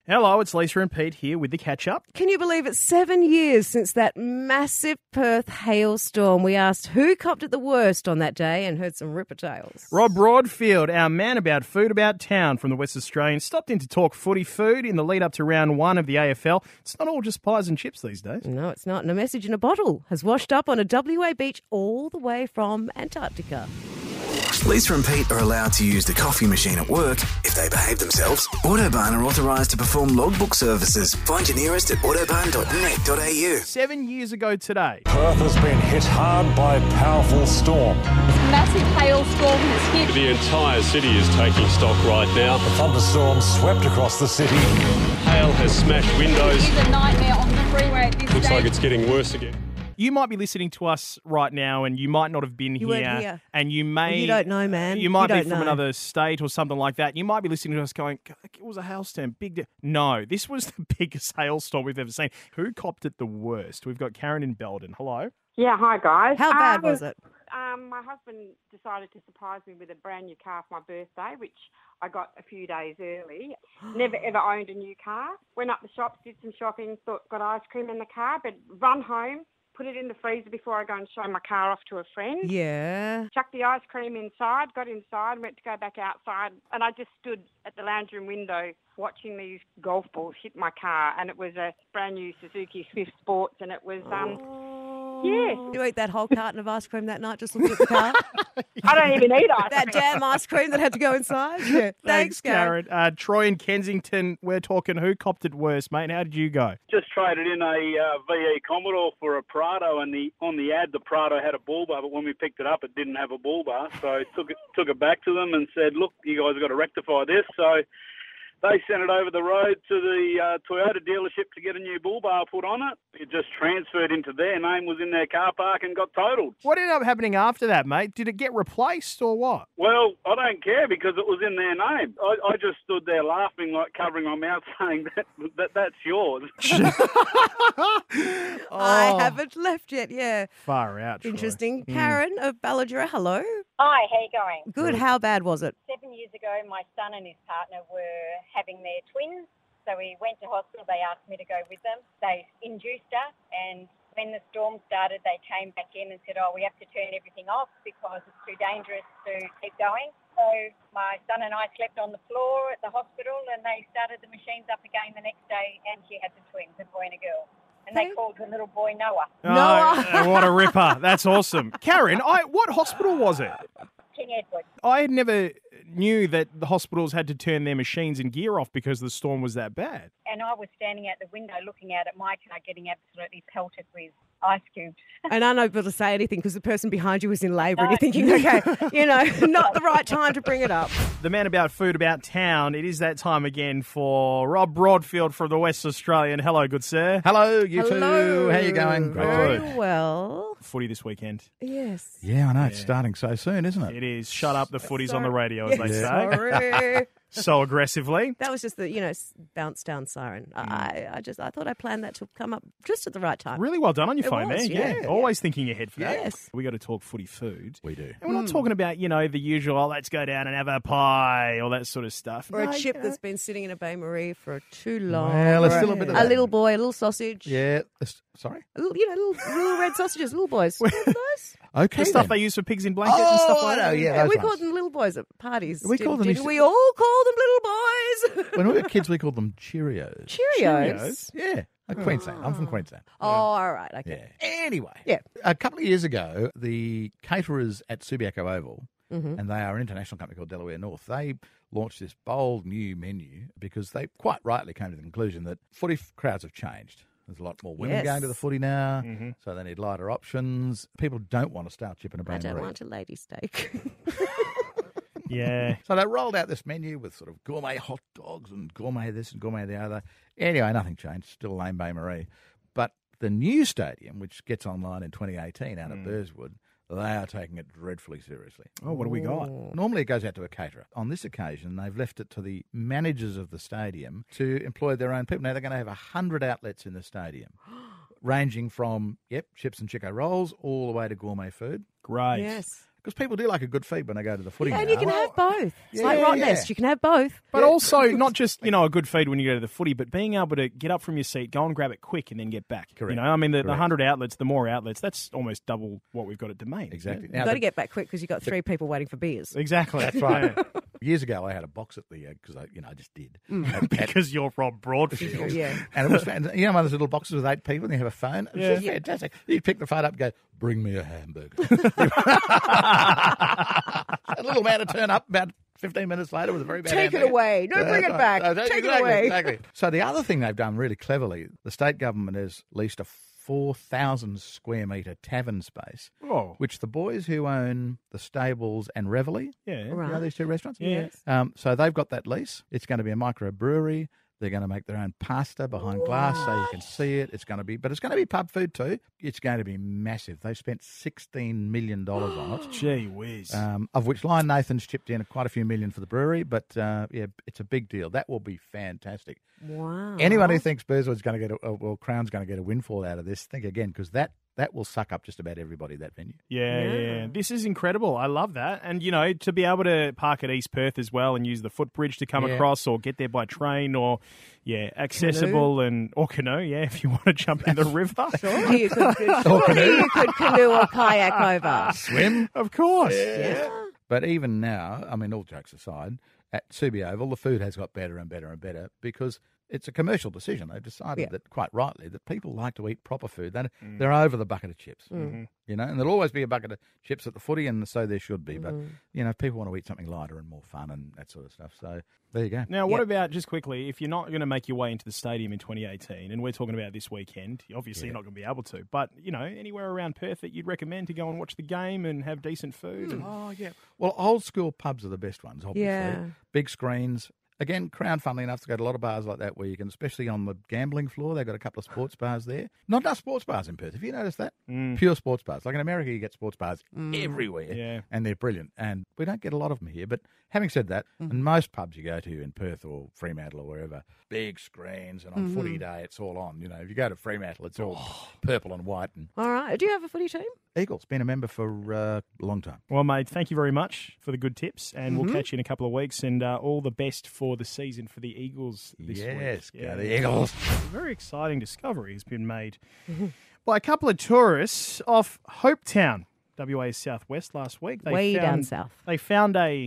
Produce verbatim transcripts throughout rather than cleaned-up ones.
Hello, it's Lisa and Pete here with the catch-up. Can you believe it's seven years since that massive Perth hailstorm? We asked who copped it the worst on that day and heard some ripper tales. Rob Broadfield, our man about food about town from the West Australian, stopped in to talk footy food in the lead-up to round one of the A F L. It's not all just pies and chips these days. No, it's not. And a message in a bottle has washed up on a W A beach all the way from Antarctica. Lisa and Pete are allowed to use the coffee machine at work if they behave themselves. Autobarn are authorised to perform logbook services. Find your nearest at autobarn dot net dot a u. Seven years ago today. Perth has been hit hard by a powerful storm. Massive hailstorm has hit. The entire city is taking stock right now. The thunderstorm swept across the city. Hail has smashed windows. It is a nightmare on the freeway at this Looks stage. like it's getting worse again. You might be listening to us right now and you might not have been You here, weren't here. and you may... Well, you don't know, man. You might You be don't from know. another state or something like that. You might be listening to us going, it was a hailstorm, big... De-. No, this was the biggest hailstorm we've ever seen. Who copped it the worst? We've got Karen in Belden. Hello. Yeah, hi guys. How bad Um, was it? Um, my husband decided to surprise me with a brand new car for my birthday, which I got a few days early. Never ever owned a new car. Went up the shops, did some shopping, thought got ice cream in the car, but run home, put it in the freezer before I go and show my car off to a friend. Yeah. Chucked the ice cream inside, got inside, went to go back outside, and I just stood at the lounge room window watching these golf balls hit my car, and it was a brand new Suzuki Swift Sports, and it was, um, yeah. You ate that whole carton of ice cream that night just looking at the car? I don't even eat ice That cream. damn ice cream that had to go inside? Yeah. Thanks, Karen. Uh, Troy in Kensington, we're talking who copped it worst, mate. How did you go? Just traded in a uh, V E Commodore for a Prado, and the on the ad the Prado had a bull bar, but when we picked it up, it didn't have a bull bar. So I took it took it back to them and said, "Look, you guys have got to rectify this." So they sent it over the road to the uh, Toyota dealership to get a new bull bar put on it. It just transferred into their name, was in their car park, and got totaled. What ended up happening after that, mate? Did it get replaced or what? Well, I don't care because it was in their name. I, I just stood there laughing, like covering my mouth, saying that, that that's yours. I Oh, haven't left yet, yeah. Far out, Troy. Interesting. Mm. Karen of Balladura, hello. Hi, how you going? Good. How bad was it? Seven years ago, my son and his partner were having their twins, so we went to hospital. They asked me to go with them. They induced her, and when the storm started, they came back in and said, oh, we have to turn everything off because it's too dangerous to keep going. So my son and I slept on the floor at the hospital, and they started the machines up again the next day, and she had the twins, a boy and a girl. And they Hey. called the little boy Noah. Noah. Oh, what a ripper. That's awesome. Karen, I what hospital was it? King Edward. I had never knew that the hospitals had to turn their machines and gear off because the storm was that bad. And I was standing out the window looking out at my car getting absolutely pelted with ice cubes. And I'm not able to say anything because the person behind you was in labour and you're thinking, okay, you know, not the right time to bring it up. The man about food about town, it is that time again for Rob Broadfield from the West Australian. Hello, good sir. Hello, you Hello. two. How you going? Great to Very be here. well. Footy this weekend. Yes. Yeah, I know. It's starting so soon, isn't it? It is. Shut up, the footy's on the radio, as they say. Sorry. So aggressively. That was just the, you know, s- bounce down siren. I, I just, I thought I planned that to come up just at the right time. Really well done on your It phone was, there. yeah. Always thinking ahead for that. Yes. We got to talk footy food. We do. And we're not talking about, you know, the usual, oh, let's go down and have a pie, all that sort of stuff. Or No, a chip you know. that's been sitting in a Bain Marie for too long. Well, there's Or still a bit of A that. little boy, a little sausage. Yeah. it's- Sorry? A little, you know, little, little red sausages, little boys. Remember those? Okay. The stuff then. they use for pigs in blankets and Oh, stuff like I know, that. yeah. those we ones. called them little boys at parties. We didn't- called them- didn't we all call them little boys? When we were kids, we called them Cheerios. Cheerios. Yeah. Uh, Queensland. I'm from Queensland. Oh, all right. Okay. Yeah. Anyway. Yeah. A couple of years ago, the caterers at Subiaco Oval, Mhm. and they are an international company called Delaware North, they launched this bold new menu because they quite rightly came to the conclusion that footy f- crowds have changed. There's a lot more women Yes. going to the footy now, Mm-hmm. so they need lighter options. People don't want a stale chip and a I Bain don't Marie. want a lady steak. Yeah. So they rolled out this menu with sort of gourmet hot dogs and gourmet this and gourmet the other. Anyway, nothing changed. Still lame Bain Marie. But the new stadium, which gets online in twenty eighteen out of Burswood, they are taking it dreadfully seriously. Oh, what do we got? Normally it goes out to a caterer. On this occasion, they've left it to the managers of the stadium to employ their own people. Now, they're going to have one hundred outlets in the stadium, ranging from, yep, chips and Chico rolls all the way to gourmet food. Great. Yes. Because people do like a good feed when they go to the footy. Yeah, and now. you can have both. It's Yeah, like yeah, Rottnest. yeah. You can have both. But also, not just, you know, a good feed when you go to the footy, but being able to get up from your seat, go and grab it quick and then get back. Correct. You know, I mean, the, the Correct. one hundred outlets, the more outlets, that's almost double what we've got at Domain. Exactly. You've Now, got the- to get back quick because you've got three people waiting for beers. Exactly. That's right. Years ago, I had a box at the because I, you know, I just did. At- at- Because you're Rob Broadfield. Yeah. and it was fan- you know one of those little boxes with eight people, and you have a phone. It was Yeah. just fantastic. You pick the phone up and go, "Bring me a hamburger." A little man to turn up about fifteen minutes later with a very bad Take it hamburger. away. No, bring it Uh, back. uh, Take it exactly, away. Exactly. So the other thing they've done really cleverly, the state government has leased a four thousand square metre tavern space, Oh. which the boys who own the Stables and Reveille, Yeah. you know these two restaurants? Yeah. Yes. Um, so they've got that lease. It's going to be a microbrewery. They're going to make their own pasta behind glass so you can see it. It's going to be, but it's going to be pub food too. It's going to be massive. They spent sixteen million dollars on it. Gee whiz. Um, of which Lion Nathan's chipped in quite a few million for the brewery, but uh, yeah, it's a big deal. That will be fantastic. Wow. Anyone who thinks Burswood's going to get a, well, Crown's going to get a windfall out of this, think again, because that that will suck up just about everybody, that venue. Yeah, yeah, Yeah. This is incredible. I love that. And, you know, to be able to park at East Perth as well and use the footbridge to come Yeah. across or get there by train or, yeah, accessible and, or canoe, yeah, if you want to jump in the river. Surely you could, surely you could canoe or kayak over. Swim? Of course. Yeah. But even now, I mean, all jokes aside, at Subi Oval, the food has got better and better and better because it's a commercial decision. They've decided Yeah. that, quite rightly, that people like to eat proper food. They're, they're over the bucket of chips, Mm. you know, and there'll always be a bucket of chips at the footy, and so there should be. But, Mm. you know, people want to eat something lighter and more fun and that sort of stuff. So there you go. Now, what Yep. about, just quickly, if you're not going to make your way into the stadium in twenty eighteen, and we're talking about this weekend, obviously you're not going to be able to, but, you know, anywhere around Perth that you'd recommend to go and watch the game and have decent food? And... Oh, yeah. Well, old school pubs are the best ones, obviously. Yeah. Big screens. Again, Crown, funnily enough, to go to a lot of bars like that where you can, especially on the gambling floor, they've got a couple of sports bars there. Not enough sports bars in Perth. Have you noticed that? Mm. Pure sports bars. Like in America, you get sports bars everywhere. Yeah. And they're brilliant. And we don't get a lot of them here. But having said that, in most pubs you go to in Perth or Fremantle or wherever, big screens, and on footy day, it's all on. You know, if you go to Fremantle, it's all purple and white. And All right. Do you have a footy team? Eagles, been a member for uh, a long time. Well, mate, thank you very much for the good tips, and Mm-hmm. we'll catch you in a couple of weeks, and uh, all the best for the season for the Eagles this yes, week. go the Eagles. A very exciting discovery has been made by a couple of tourists off Hopetown, W A's southwest, last week. They Way found, down south. They found a...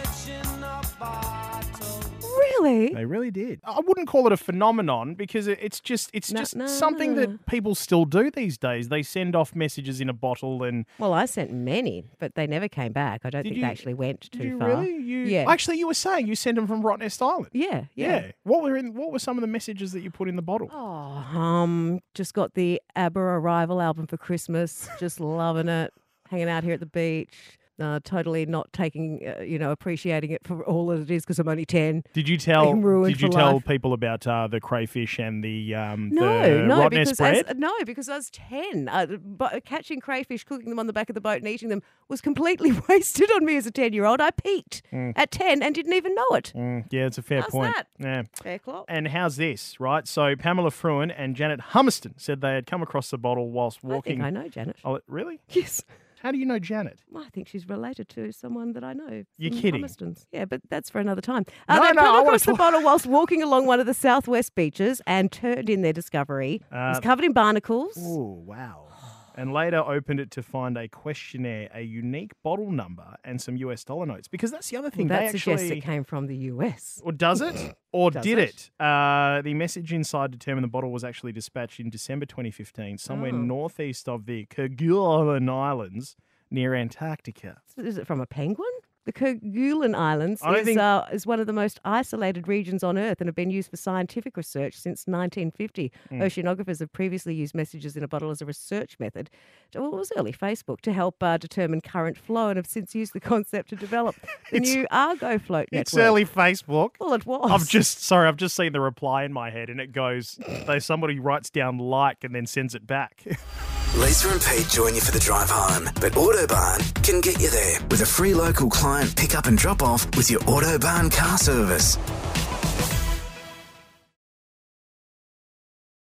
Really? They really did. I wouldn't call it a phenomenon because it- it's just it's No, just no, something no. that people still do these days. They send off messages in a bottle and... Well, I sent many, but they never came back. I don't Did think you- they actually went too Did you far. really? You, Yeah. Actually, you were saying you sent them from Rottnest Island. Yeah, yeah. What were in, what were some of the messages that you put in the bottle? Oh, um, just got the ABBA Arrival album for Christmas. Just loving it. Hanging out here at the beach. Uh, totally not taking, uh, you know, appreciating it for all that it is because I'm only ten. Did you tell? I'm ruined Did you for tell life. people about uh, the crayfish and the um, No, the no, Rottnest because bread? as, no, because I was ten. Uh, but catching crayfish, cooking them on the back of the boat, and eating them was completely wasted on me as a ten-year-old. I peaked at ten and didn't even know it. Mm, yeah, it's a fair How's point. that? Yeah. Fair clock. And how's this, right? So Pamela Fruin and Janet Hummerston said they had come across the bottle whilst I walking. think I know Janet. Oh, really? Yes. How do you know Janet? Well, I think she's related to someone that I know. You're from kidding. Hummerstons. Yeah, but that's for another time. Uh, No, they no, come I wanna across the talk- bottle whilst walking along one of the southwest beaches and turned in their discovery. it was Uh, covered in barnacles. Oh, wow. And later opened it to find a questionnaire, a unique bottle number, and some U S dollar notes. Because that's the other Well, thing. that they suggests actually... it came from the U S. Or does it? Or Does did it? it? Uh, the message inside determined the bottle was actually dispatched in December twenty fifteen, somewhere Oh. northeast of the Kerguelen Islands near Antarctica. Is it from a penguin? The Kerguelen Islands I don't is, think- uh, is one of the most isolated regions on Earth and have been used for scientific research since nineteen fifty. Hmm. Oceanographers have previously used messages in a bottle as a research method. Well, it was early Facebook to help uh, determine current flow and have since used the concept to develop the It's- new Argo float network. It's early Facebook. Well, it was. I've just sorry, I've just seen the reply in my head, and it goes, "They somebody writes down like and then sends it back." Lisa and Pete join you for the drive home, but Autobahn can get you there with a free local client pick up and drop off with your Autobahn car service.